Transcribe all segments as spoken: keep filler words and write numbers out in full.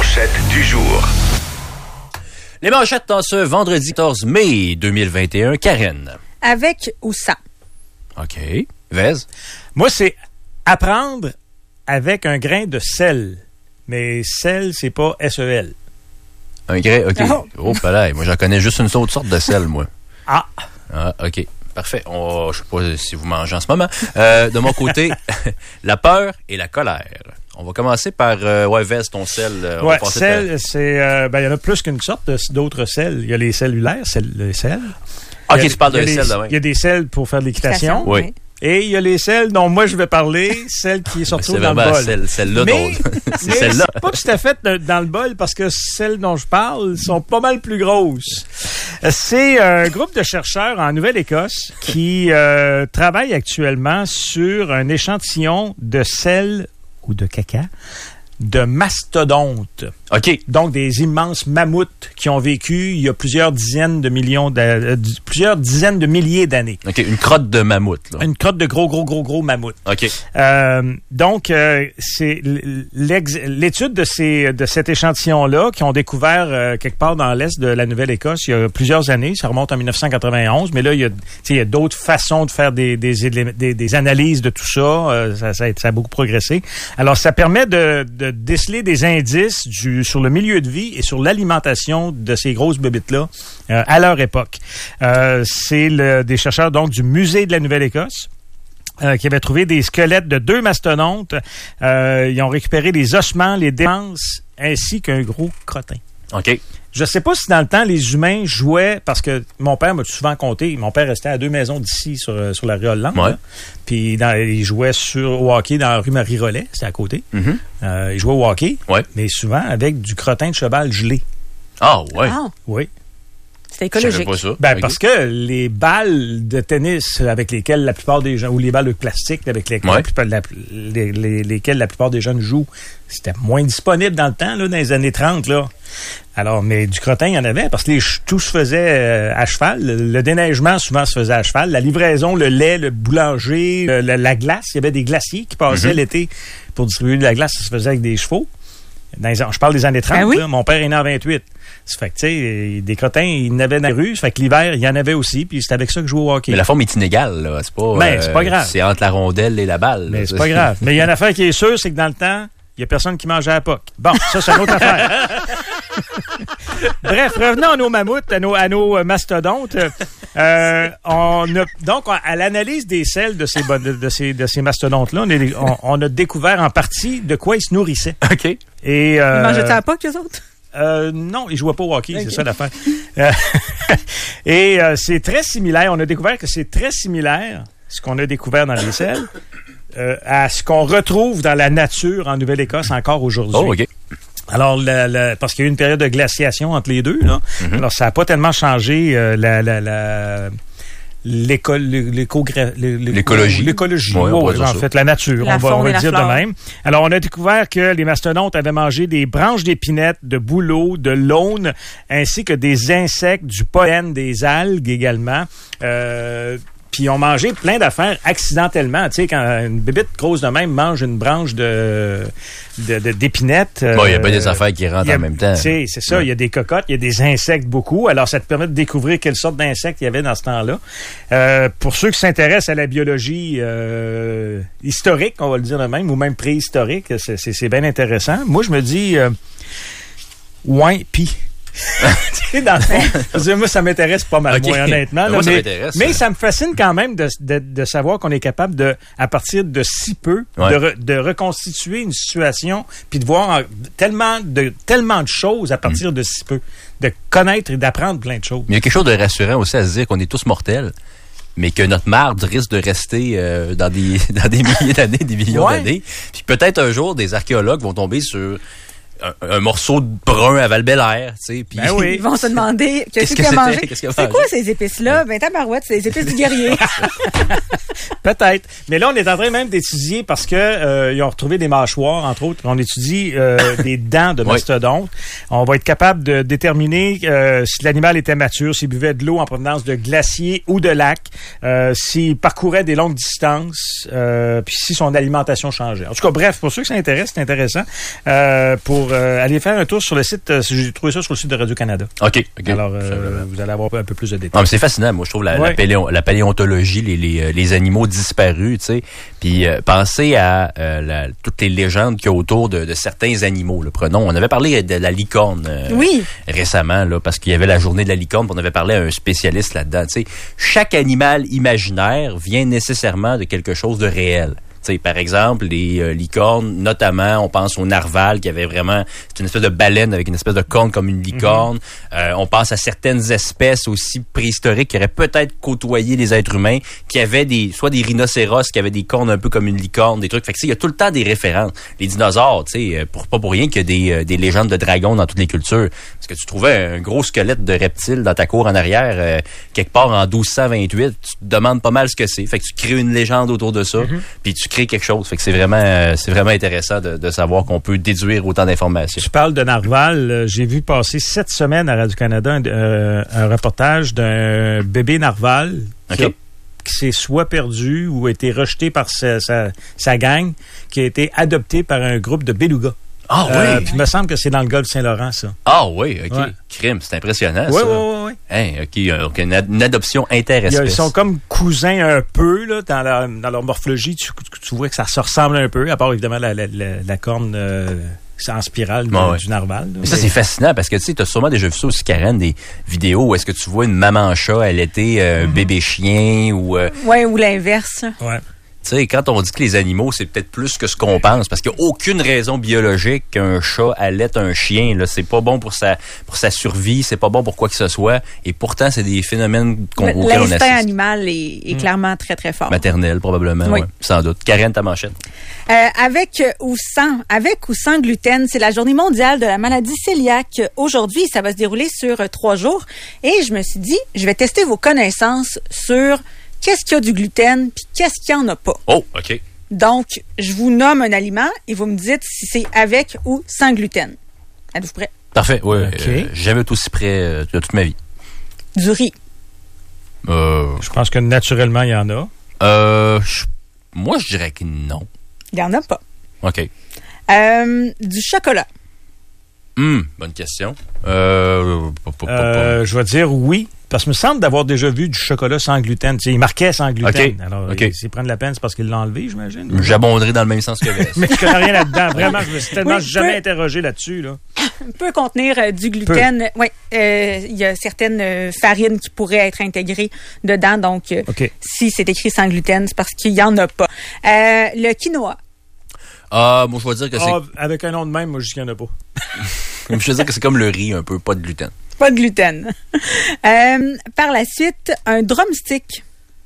manchettes du jour. Les manchettes dans ce vendredi quatorze mai deux mille vingt et un. Karen. Avec ou sans? OK. Vez. Moi, c'est apprendre avec un grain de sel. Mais sel, c'est pas S E L. Un grain, OK. Oh, oh palais. Moi, j'en connais juste une autre sorte de sel, moi. Ah! Ah, OK. Parfait. On, je sais pas si vous mangez en ce moment. Euh, de mon côté, la peur et la colère. On va commencer par, euh, ouais, Vez, ton sel. Euh, Ouais, sel, par... c'est, euh, ben, il y en a plus qu'une sorte de, d'autres sels. Il y a les cellulaires, sel, les sels. OK, a, tu parles de les sel, là, Il y a des sels pour faire de l'équitation. Oui. oui. Et il y a les sels dont moi je vais parler, celle qui est sortie dans le bol. Celle, celle-là, mais, dont... c'est mais celle-là. c'est pas tout à fait dans le bol parce que celles dont je parle sont pas mal plus grosses. C'est un groupe de chercheurs en Nouvelle-Écosse qui euh, travaille actuellement sur un échantillon de sel ou de caca de mastodontes. OK. Donc, des immenses mammouths qui ont vécu il y a plusieurs dizaines de millions de, euh, plusieurs dizaines de milliers d'années. OK, une crotte de mammouth, là. Une crotte de gros, gros, gros, gros mammouths. OK. Euh, donc, euh, c'est l'étude de ces de cet échantillon-là qu'ils ont découvert euh, quelque part dans l'est de la Nouvelle-Écosse il y a plusieurs années. Ça remonte en dix-neuf cent quatre-vingt-onze, mais là, il y a, il y a d'autres façons de faire des, des, des, des analyses de tout ça. Euh, ça, ça, ça a beaucoup progressé. Alors, ça permet de, de déceler des indices du, sur le milieu de vie et sur l'alimentation de ces grosses bébites-là euh, à leur époque. Euh, c'est le, des chercheurs donc du Musée de la Nouvelle-Écosse euh, qui avaient trouvé des squelettes de deux mastodontes. Euh, ils ont récupéré les ossements, les démences, ainsi qu'un gros crottin. OK. Je sais pas si dans le temps, les humains jouaient, parce que mon père m'a souvent conté, mon père restait à deux maisons d'ici, sur, sur la rue Hollande. Ouais. Puis dans, il jouait sur, au hockey dans la rue Marie-Rollet, c'était à côté. Mm-hmm. Euh, il jouait au hockey, ouais. mais souvent avec du crottin de cheval gelé. Ah, ouais. Ah, Oui. c'est écologique. Je savais pas ça. Ben, okay. parce que les balles de tennis avec lesquelles la plupart des gens, ou les balles de plastique avec lesquelles, ouais. la, la, les, les, lesquelles la plupart des jeunes jouent, c'était moins disponible dans le temps, là, dans les années trente, là. Alors, mais du crottin, il y en avait, parce que les, tout se faisait euh, à cheval. Le, le déneigement, souvent, se faisait à cheval. La livraison, le lait, le boulanger, le, la, la glace, il y avait des glaciers qui passaient mm-hmm. l'été pour distribuer de la glace, ça se faisait avec des chevaux. Dans les, je parle des années trente, ah oui? là, mon père est né en vingt-huit. Ça fait que, tu sais, des crottins, il y en avait dans la rue. Ça fait que l'hiver, il y en avait aussi, puis c'est avec ça que je joue au hockey. Mais la forme est inégale, là. C'est pas, ben, euh, c'est pas grave. C'est entre la rondelle et la balle. Mais là, c'est pas grave. Mais il y a une affaire qui est sûre, c'est que dans le temps, il y a personne qui mangeait à la P O C. Bon, ça, c'est une autre affaire. Bref, revenons à nos mammouths, à nos, à nos mastodontes. Euh, on a, donc, à l'analyse des selles de ces, de, de ces, de ces mastodontes-là, on, est, on, on a découvert en partie de quoi ils se nourrissaient. OK. Et, euh, Ils mangeaient à la P O C, eux autres? Euh, non, ils jouaient pas au hockey, okay. C'est ça l'affaire. Euh, et euh, c'est très similaire. On a découvert que c'est très similaire, ce qu'on a découvert dans les selles, euh, à ce qu'on retrouve dans la nature en Nouvelle-Écosse encore aujourd'hui. Oh, OK. Alors, la, la, parce qu'il y a eu une période de glaciation entre les deux, là. Mm-hmm. Alors, ça n'a pas tellement changé euh, la... la, la L'éco, l'écogra, l'écologie. L'écologie, ouais, oh, en fait, la nature, la on va, on va le dire flore. de même. Alors, on a découvert que les mastodontes avaient mangé des branches d'épinette, de bouleau, de l'aune, ainsi que des insectes, du pollen, des algues également. Euh, Puis ils ont mangé plein d'affaires accidentellement. Tu sais, quand une bébite grosse de même mange une branche de, de, de d'épinette. Bon, il y a pas des affaires qui rentrent a, en même temps. Tu sais, c'est ça. Il ouais. y a des cocottes, il y a des insectes beaucoup. Alors, ça te permet de découvrir quelle sorte d'insectes il y avait dans ce temps-là. Euh, pour ceux qui s'intéressent à la biologie euh, historique, on va le dire de même, ou même préhistorique, c'est, c'est, c'est bien intéressant. Moi, je me dis, euh, ouais, pis. Dans le fond, moi, ça m'intéresse pas mal, okay. moi, honnêtement. Là, moi, ça mais, m'intéresse. mais ça me fascine quand même de, de, de savoir qu'on est capable de, à partir de si peu, ouais. de, re, de reconstituer une situation, puis de voir tellement de, tellement de choses à partir mm. de si peu, de connaître et d'apprendre plein de choses. Mais il y a quelque chose de rassurant aussi à se dire qu'on est tous mortels, mais que notre marde risque de rester euh, dans des dans des milliers d'années, des millions ouais. d'années. Puis peut-être un jour, des archéologues vont tomber sur Un, un morceau de brun à Val-Bélair, tu sais. Ben oui. Ils vont se demander qu'est-ce qu'il a mangé. Qu'est-ce qu'il a c'est quoi ces épices-là? Ben, tabarouette, c'est les épices du guerrier. Peut-être. Mais là, on est en train même d'étudier parce que euh, ils ont retrouvé des mâchoires, entre autres. On étudie euh, des dents de mastodontes. On va être capable de déterminer euh, si l'animal était mature, s'il buvait de l'eau en provenance de glaciers ou de lacs, euh, s'il parcourait des longues distances, euh, puis si son alimentation changeait. En tout cas, bref, pour ceux que ça intéresse, c'est intéressant. Euh, pour euh, aller faire un tour sur le site, euh, j'ai trouvé ça sur le site de Radio-Canada. OK. OK. Alors, euh, vous allez avoir un peu plus de détails. Non, mais c'est fascinant. Moi, je trouve la, ouais. la, paléo, la paléontologie, les, les, les animaux disparus, tu sais. Puis euh, pensez à euh, la, toutes les légendes qu'il y a autour de, de certains animaux. Là. Prenons, on avait parlé de la licorne euh, oui. récemment, là, parce qu'il y avait la journée de la licorne, puis on avait parlé à un spécialiste là-dedans. Tu sais, chaque animal imaginaire vient nécessairement de quelque chose de réel. T'sais, par exemple, les euh, licornes, notamment, on pense au narval qui avait vraiment, c'est une espèce de baleine avec une espèce de corne comme une licorne. Mm-hmm. Euh, on pense à certaines espèces aussi préhistoriques qui auraient peut-être côtoyé les êtres humains, qui avaient des, soit des rhinocéros qui avaient des cornes un peu comme une licorne, des trucs. Fait que il y a tout le temps des références. Les dinosaures, tu sais, pour pas pour rien qu'il y a des, euh, des légendes de dragons dans toutes les cultures. Parce que tu trouvais un gros squelette de reptile dans ta cour en arrière, euh, quelque part en douze cent vingt-huit, tu te demandes pas mal ce que c'est. Fait que tu crées une légende autour de ça, mm-hmm. puis tu crée quelque chose. Fait que c'est vraiment, euh, c'est vraiment intéressant de, de savoir qu'on peut déduire autant d'informations. Tu parles de narval. Euh, j'ai vu passer cette semaine à Radio-Canada un, euh, un reportage d'un bébé narval qui, okay. a, qui s'est soit perdu ou a été rejeté par sa, sa, sa gang, qui a été adopté par un groupe de belugas. Ah euh, oui! Puis il me semble que c'est dans le golfe Saint-Laurent, ça. Ah oui, OK. Ouais. Crime, c'est impressionnant, oui, ça. Oui, oui, oui. Hein, OK, donc une, ad- une adoption interespèce. Ils sont comme cousins un peu, là, dans, la, dans leur morphologie. Tu, tu vois que ça se ressemble un peu, à part évidemment la, la, la, la corne euh, en spirale ouais, du, ouais. du narval. Mais ça, mais... c'est fascinant parce que tu sais, tu as sûrement déjà vu ça aussi, Karen, des vidéos où est-ce que tu vois une maman chat, elle était euh, mm-hmm. bébé chien ou... Euh... Oui, ou l'inverse. Ouais. Tu sais, quand on dit que les animaux, c'est peut-être plus que ce qu'on pense, parce qu'il n'y a aucune raison biologique qu'un chat allaite un chien. Là, c'est pas bon pour sa pour sa survie, c'est pas bon pour quoi que ce soit. Et pourtant, c'est des phénomènes qu'on, auxquels on assiste. L'instinct animal est, est mmh. clairement très, très fort. Maternel, probablement, oui. Ouais, sans doute. Karen, ta manchette. Euh, avec ou sans, avec ou sans gluten, c'est la journée mondiale de la maladie cœliaque. Aujourd'hui, ça va se dérouler sur euh, trois jours. Et je me suis dit, je vais tester vos connaissances sur... qu'est-ce qu'il y a du gluten, puis qu'est-ce qu'il n'y en a pas. Oh, OK. Donc, je vous nomme un aliment et vous me dites si c'est avec ou sans gluten. Êtes-vous prêts? Parfait, oui. Okay. Euh, jamais été aussi près euh, de toute ma vie. Du riz. Euh, je pense que naturellement, il y en a. Euh, je, moi, je dirais que non. Il n'y en a pas. OK. Euh, du chocolat. Hum, bonne question. Euh, euh, je vais dire oui. Parce que me semble d'avoir déjà vu du chocolat sans gluten. Tu sais, il marquait sans gluten. Okay. Alors, okay. s'il prend de la peine, c'est parce qu'il l'a enlevé, j'imagine. J'abonderai dans le même sens que Vest. Mais je connais rien là-dedans. Vraiment, je me suis tellement oui, jamais peut, interrogé là-dessus. Là. Peut contenir euh, du gluten. Oui, euh, il y a certaines euh, farines qui pourraient être intégrées dedans. Donc, euh, okay. si c'est écrit sans gluten, c'est parce qu'il n'y en a pas. Euh, le quinoa. Ah, moi, je vais dire que c'est... Ah, avec un nom de même, moi, je dis qu'il n'y en a pas. Je vais dire que c'est comme le riz, un peu, pas de gluten. Pas de gluten. euh, par la suite, un drumstick.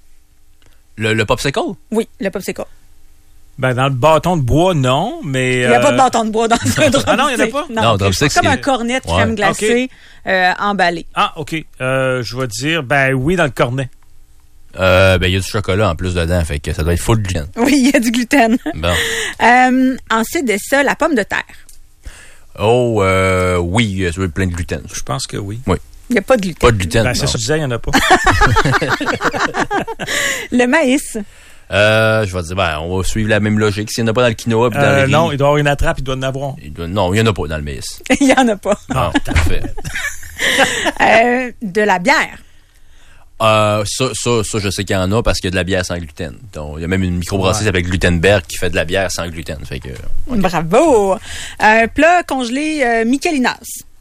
Le, le popsicle? Oui, le popsicle. Ben, dans le bâton de bois, non, mais... Il n'y a euh... pas de bâton de bois dans un drumstick. Ah non, il n'y en a pas? Non, non drumstick, c'est comme c'est... un cornet de ouais. crème glacée okay. euh, emballé. Ah, OK. Euh, je vais dire, ben oui, dans le cornet. Euh, ben, il y a du chocolat en plus dedans, fait que ça doit être full de gluten. Oui, il y a du gluten. Bon. euh, ensuite de ça, la pomme de terre. Oh, euh, oui, ça doit être plein de gluten. Je pense que oui. Oui. Il n'y a pas de gluten. Pas de gluten. Ben, c'est ça que je disais, il n'y en a pas. Le maïs. Euh, je vais dire, ben, on va suivre la même logique. S'il n'y en a pas dans le quinoa puis dans euh, le riz. Non, il doit y avoir une attrape, il doit en avoir. Il doit, non, il n'y en a pas dans le maïs. Il n'y en a pas. Non, parfait. euh, de la bière. Euh, ça, ça, ça, je sais qu'il y en a parce qu'il y a de la bière sans gluten. Donc, il y a même une microbrasserie ouais. avec Glutenberg qui fait de la bière sans gluten. Fait que, okay. Bravo! Un plat congelé euh, Michelinas.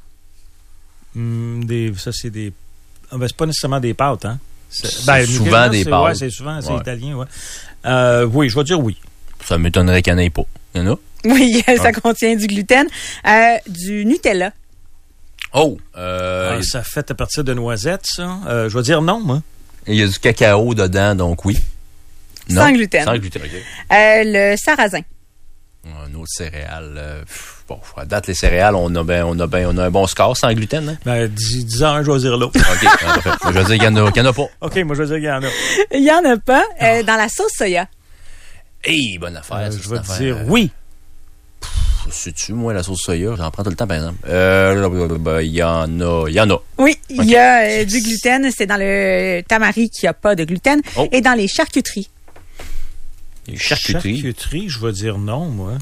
Mm, des, ça, c'est des... Ah, ben, c'est pas nécessairement des pâtes, hein? C'est, ben, souvent des c'est, pâtes. Ouais, c'est souvent, c'est ouais. italien, ouais. Euh, oui, je vais dire oui. Ça m'étonnerait qu'il n'y en ait pas. Il y en a? Oui, ça ouais. contient du gluten. Euh, du Nutella. Oh! Euh, ah, ça fait à partir de noisettes, ça. Euh, je vais dire non, moi. Il y a du cacao dedans, donc oui. Non. Sans gluten. Sans gluten, OK. Euh, le sarrasin. Un autre céréale. Euh, bon, à date, les céréales, on a, ben, on, a ben, on a un bon score sans gluten. Hein? Ben, dis, dis un, je vais dire l'autre. OK, parfait. Je vais dire qu'il n'y en, en a pas. OK, moi, je vais dire qu'il y en a. Il n'y en a pas. Euh, oh. Dans la sauce soya. Hey, bonne affaire. Euh, ça, je vais affaire, dire euh... oui. sais-tu, moi, la sauce soya, j'en prends tout le temps, par exemple. Euh, ben, il y en a, il y en a. Oui, il okay. y a euh, du gluten. C'est dans le tamari qui n'a pas de gluten. Oh. Et dans les charcuteries. Les charcuteries? Charcuteries, je vais dire non, moi.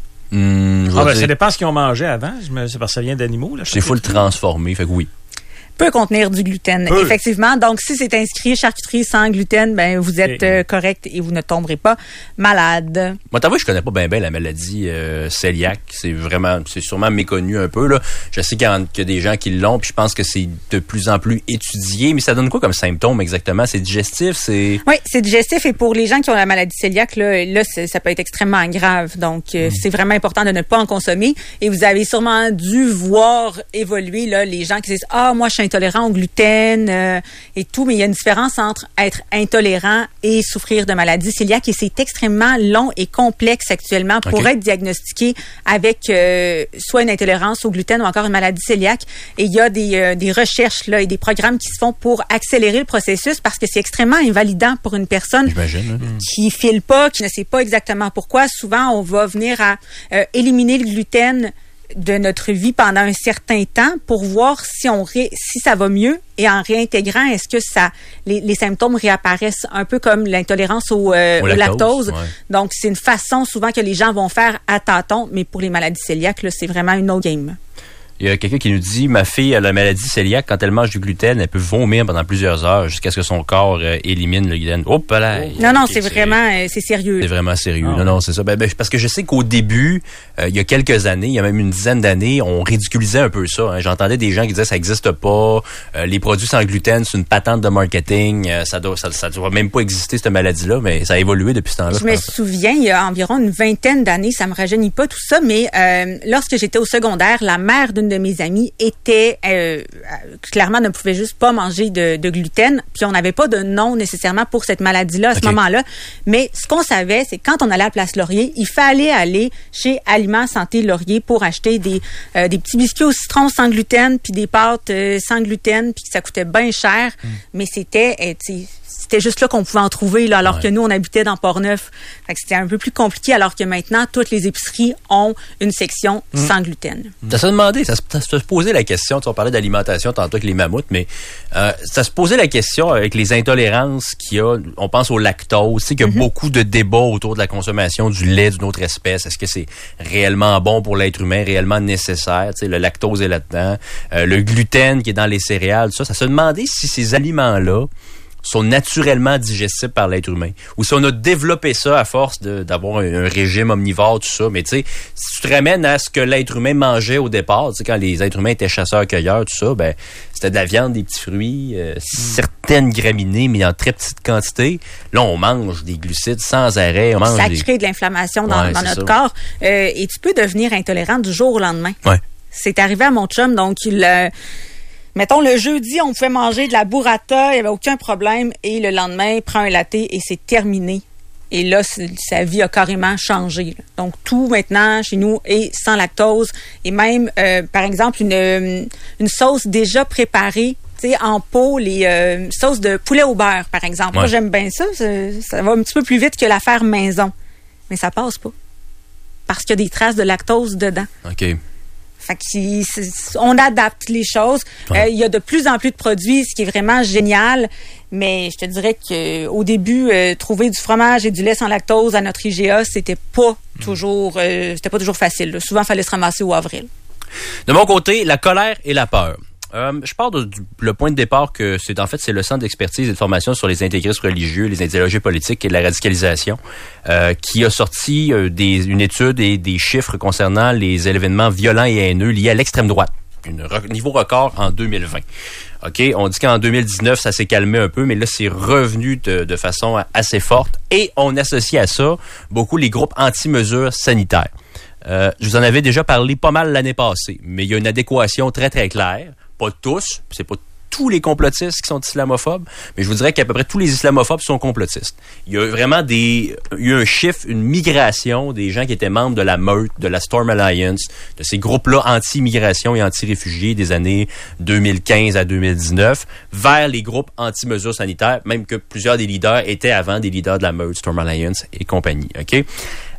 Mmh, ah, ben, dire... ça dépend ce qu'ils ont mangé avant. C'est parce que ça vient d'animaux, là. C'est full transformé, fait que oui. Peut contenir du gluten, Peu. effectivement. Donc, si c'est inscrit charcuterie sans gluten, ben vous êtes euh, correct et vous ne tomberez pas malade. Moi, t'as vu, je connais pas bien bien la maladie euh, cœliaque. C'est vraiment, c'est sûrement méconnu un peu là. Je sais qu'il y, a, qu'il y a des gens qui l'ont, puis je pense que c'est de plus en plus étudié. Mais ça donne quoi comme symptômes exactement? C'est digestif, c'est. Oui, c'est digestif et pour les gens qui ont la maladie cœliaque, là, là ça peut être extrêmement grave. Donc, euh, mmh. c'est vraiment important de ne pas en consommer. Et vous avez sûrement dû voir évoluer là les gens qui disent ah moi je suis intolérant au gluten euh, et tout, mais il y a une différence entre être intolérant et souffrir de maladie cœliaque et c'est extrêmement long et complexe actuellement pour okay. être diagnostiqué avec euh, soit une intolérance au gluten ou encore une maladie cœliaque. Et il y a des, euh, des recherches là et des programmes qui se font pour accélérer le processus parce que c'est extrêmement invalidant pour une personne J'imagine, hein. qui file pas, qui ne sait pas exactement pourquoi. Souvent, on va venir à euh, éliminer le gluten de notre vie pendant un certain temps pour voir si on ré, si ça va mieux et en réintégrant, est-ce que ça les, les symptômes réapparaissent un peu comme l'intolérance au, euh, au, au lactose. lactose. Ouais. Donc, c'est une façon souvent que les gens vont faire à tâtons, mais pour les maladies cœliaques, là, c'est vraiment une autre game. Il y a quelqu'un qui nous dit, ma fille a la maladie cœliaque, quand elle mange du gluten, elle peut vomir pendant plusieurs heures jusqu'à ce que son corps euh, élimine le gluten. Hop là. Oh, non, non, okay, c'est, c'est vraiment, euh, c'est sérieux. C'est vraiment sérieux. Oh, non, non, c'est ça. Ben, ben, parce que je sais qu'au début, euh, il y a quelques années, il y a même une dizaine d'années, on ridiculisait un peu ça. Hein. J'entendais des gens qui disaient ça n'existe pas, euh, les produits sans gluten, c'est une patente de marketing, euh, ça doit, ça, ça doit même pas exister cette maladie-là, mais ça a évolué depuis ce temps-là. Je, je me souviens, il y a environ une vingtaine d'années, ça me rajeunit pas tout ça, mais euh, lorsque j'étais au secondaire, la mère d'une de mes amies était euh, clairement ne pouvait juste pas manger de, de gluten, puis on n'avait pas de nom nécessairement pour cette maladie-là à okay. ce moment-là. Mais ce qu'on savait, c'est que quand on allait à Place Laurier, il fallait aller chez Aliments Santé Laurier pour acheter des euh, des petits biscuits au citron sans gluten, puis des pâtes euh, sans gluten, puis que ça coûtait bien cher. Mm. Mais c'était euh, c'était juste là qu'on pouvait en trouver, là, alors ouais. que nous, on habitait dans Port-Neuf. Fait que c'était un peu plus compliqué, alors que maintenant, toutes les épiceries ont une section mmh. sans gluten. Ça se demandait, ça se, ça se posait la question, tu on parlait d'alimentation tantôt avec les mammouths, mais euh, ça se posait la question avec les intolérances qu'il y a, on pense au lactose, tu sais qu'il y a mmh. beaucoup de débats autour de la consommation du lait d'une autre espèce. Est-ce que c'est réellement bon pour l'être humain, réellement nécessaire? Tu sais, le lactose est là-dedans. Euh, le gluten qui est dans les céréales, tout ça, ça se demandait si ces aliments-là sont naturellement digestibles par l'être humain. Ou si on a développé ça à force de, d'avoir un, un régime omnivore, tout ça. Mais tu sais, si tu te ramènes à ce que l'être humain mangeait au départ, tu sais, quand les êtres humains étaient chasseurs-cueilleurs, tout ça, ben c'était de la viande, des petits fruits, euh, mm. certaines graminées, mais en très petite quantité. Là, on mange des glucides sans arrêt. On mange ça des... crée de l'inflammation dans, ouais, dans notre ça. corps. Euh, et tu peux devenir intolérant du jour au lendemain. Ouais. C'est arrivé à mon chum, donc il... Euh, mettons, le jeudi, on pouvait manger de la burrata, il n'y avait aucun problème. Et le lendemain, il prend un latte et c'est terminé. Et là, sa vie a carrément changé. Là. Donc, tout maintenant, chez nous, est sans lactose. Et même, euh, par exemple, une, une sauce déjà préparée, tu sais, en pot, les euh, sauces de poulet au beurre, par exemple. Ouais. Moi, j'aime bien ça. ça. Ça va un petit peu plus vite que l'affaire maison. Mais ça passe pas. Parce qu'il y a des traces de lactose dedans. OK. Fait que c'est, c'est, on adapte les choses. Ouais. Euh, il y a de plus en plus de produits, ce qui est vraiment génial. Mais je te dirais qu'au début, euh, trouver du fromage et du lait sans lactose à notre I G A, c'était pas mmh. toujours, euh, c'était pas toujours facile. Là. Souvent, il fallait se ramasser au avril. De mon côté, la colère et la peur. Euh, je pars de, du le point de départ que c'est en fait c'est le Centre d'expertise et de formation sur les intégristes religieux, les idéologies politiques et la radicalisation euh, qui a sorti euh, des, une étude et des chiffres concernant les événements violents et haineux liés à l'extrême droite. Un niveau record en deux mille vingt. OK, on dit qu'en deux mille dix-neuf, ça s'est calmé un peu, mais là, c'est revenu de, de façon assez forte et on associe à ça beaucoup les groupes anti-mesures sanitaires. Euh, je vous en avais déjà parlé pas mal l'année passée, mais il y a une adéquation très, très claire. Pas tous, c'est pas tous les complotistes qui sont islamophobes, mais je vous dirais qu'à peu près tous les islamophobes sont complotistes. Il y a vraiment des, il y a un chiffre, une migration des gens qui étaient membres de la Meute, de la Storm Alliance, de ces groupes-là anti-immigration et anti-réfugiés des années deux mille quinze à deux mille dix-neuf, vers les groupes anti-mesures sanitaires, même que plusieurs des leaders étaient avant des leaders de la Meute, Storm Alliance et compagnie. OK?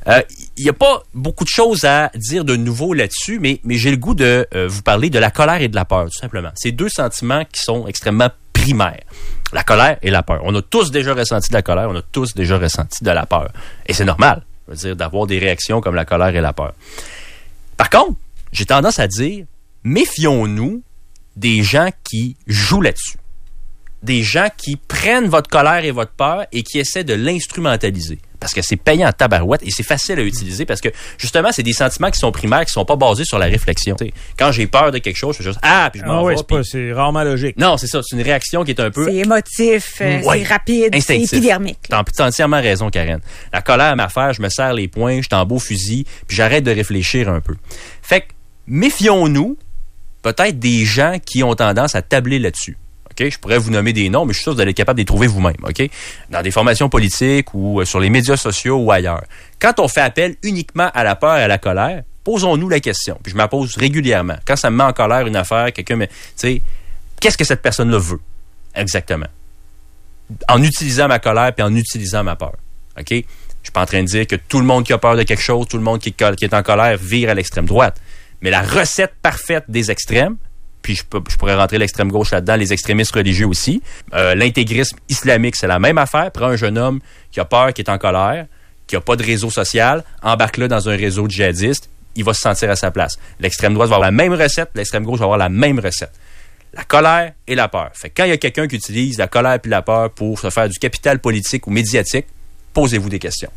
Euh, il n'y a pas beaucoup de choses à dire de nouveau là-dessus, mais, mais j'ai le goût de euh, vous parler de la colère et de la peur, tout simplement. C'est deux sentiments qui sont extrêmement primaires. La colère et la peur. On a tous déjà ressenti de la colère, on a tous déjà ressenti de la peur. Et c'est normal, je veux dire, d'avoir des réactions comme la colère et la peur. Par contre, j'ai tendance à dire, méfions-nous des gens qui jouent là-dessus. Des gens qui prennent votre colère et votre peur et qui essaient de l'instrumentaliser. Parce que c'est payant en tabarouette et c'est facile à utiliser parce que, justement, c'est des sentiments qui sont primaires, qui sont pas basés sur la réflexion. T'sais, quand j'ai peur de quelque chose, je fais juste « Ah! » puis je m'en ah, vais. Oui, c'est, pas, c'est rarement logique. Non, c'est ça. C'est une réaction qui est un peu... C'est émotif, euh, ouais, c'est rapide, instinctif. C'est épidermique. T'as, t'as entièrement raison, Karen. La colère à m'affaire, je me serre les poings, je t'en beau fusil, puis j'arrête de réfléchir un peu. Fait que, méfions-nous peut-être des gens qui ont tendance à tabler là-dessus. Okay? Je pourrais vous nommer des noms, mais je suis sûr que vous allez être capable de les trouver vous-même. Okay? Dans des formations politiques ou euh, sur les médias sociaux ou ailleurs. Quand on fait appel uniquement à la peur et à la colère, posons-nous la question. Puis je me la pose régulièrement. Quand ça me met en colère une affaire, quelqu'un me... Tu sais, qu'est-ce que cette personne-là veut? Exactement. En utilisant ma colère puis en utilisant ma peur. OK? Je suis pas en train de dire que tout le monde qui a peur de quelque chose, tout le monde qui, qui est en colère vire à l'extrême droite. Mais la recette parfaite des extrêmes, puis je, peux, je pourrais rentrer l'extrême gauche là-dedans, les extrémistes religieux aussi. Euh, l'intégrisme islamique, c'est la même affaire. Prends un jeune homme qui a peur, qui est en colère, qui n'a pas de réseau social, embarque-le dans un réseau djihadiste, il va se sentir à sa place. L'extrême droite va avoir la même recette, l'extrême gauche va avoir la même recette. La colère et la peur. Fait que quand il y a quelqu'un qui utilise la colère et la peur pour se faire du capital politique ou médiatique, posez-vous des questions.